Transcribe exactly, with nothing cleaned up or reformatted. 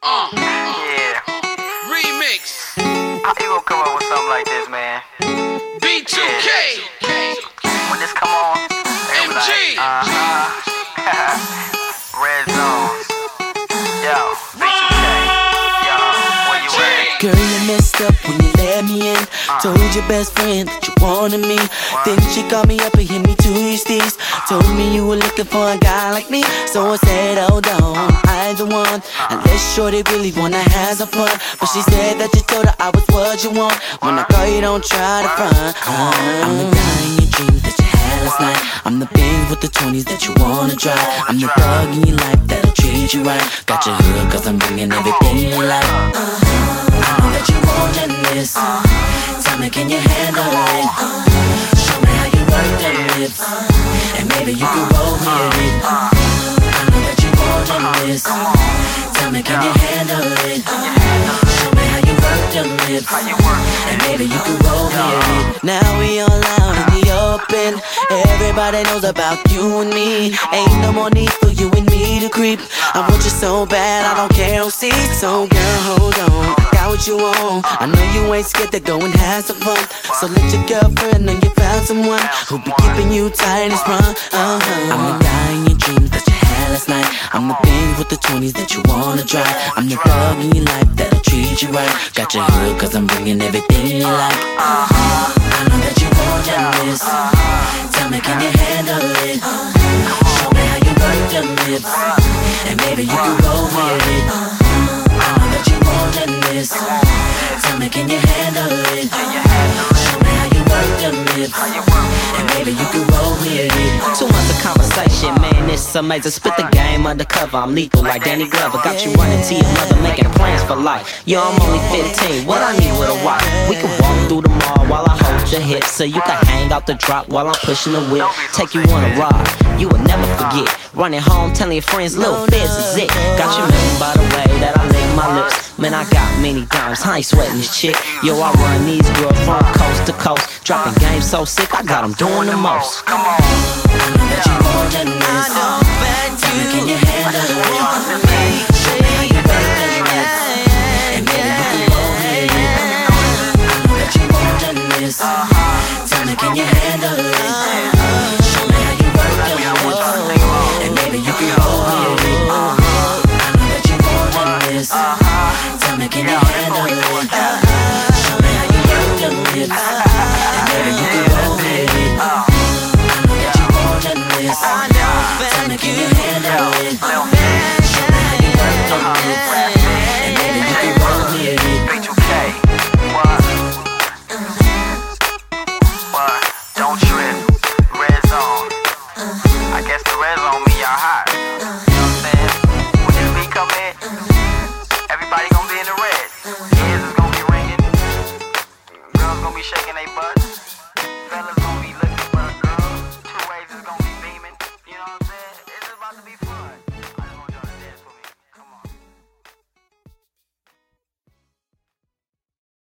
Uh, yeah. Remix. How you gonna come up with something like this, man? B two K. Yeah. When this come on, M G. Like, uh-huh. Red Zone. Yo, B two K. Yo, where you at? Girl, you messed up when you let me in. uh. Told your best friend that you wanted me. What? Then she called me up and hit me to your steez. Told me you were looking for a guy like me. So I said, hold on, I the one. Unless shorty really wanna have some fun. But she said that you told her I was what you want. When I call you, don't try to front. uh. I'm the guy in your dreams that you had last night. I'm the Benz with the twenties that you wanna drive. I'm the thug in your life that'll treat you right. Got your hood cause I'm bringing everything you like. uh-huh. I know that you wantin' this. uh, Tell me, can you handle it? uh, Show me how you work them lips, uh, and maybe you can roll with it. uh, I know that you wantin' this. uh, Tell me, can you handle it? uh, Show me how you work them lips, and maybe you can roll with it. Now we all out in the open. Everybody knows about you and me. Ain't no more need for you and me to creep. I want you so bad, I don't care who sees. So girl, hold on, got what you want. I know you ain't scared to go and have some fun. So let your girlfriend know you found someone who'll be keeping you tight and sprung. uh-huh. I'm the guy in your dreams that you had last night. I'm the Benz with the twenties that you wanna drive. I'm the thug in your life that'll treat you right. Got your hood cause I'm bringing everything you like. uh-huh. I know that you want this. uh-huh. Tell me, can you handle it? uh-huh. Show me how you work them lips, and maybe you can roll with it. uh-huh. I know that you want this. uh-huh. Tell me, can you handle it? uh-huh. Show me how you work them lips, and maybe you can roll with it. Too much of conversation, man, it's amazing. Spit the game undercover, I'm lethal like Danny Glover. Got you running to your mother, making plans for life. Yo, I'm only fifteen, what I need with a wife. We can walk through the mall while I hold your hips, so you can hang out the drop while I'm pushing the whip. Take you on a ride, you will never forget. Running home, telling your friends, Lil Fizz is it. Got you moving by the way that I lick my lips. Man, I got many dimes, I ain't sweating this chick. Yo, I run these girls from coast to coast. Dropping games so sick, I got them doing the most. Come on. I know that you want this. I know that you. Can you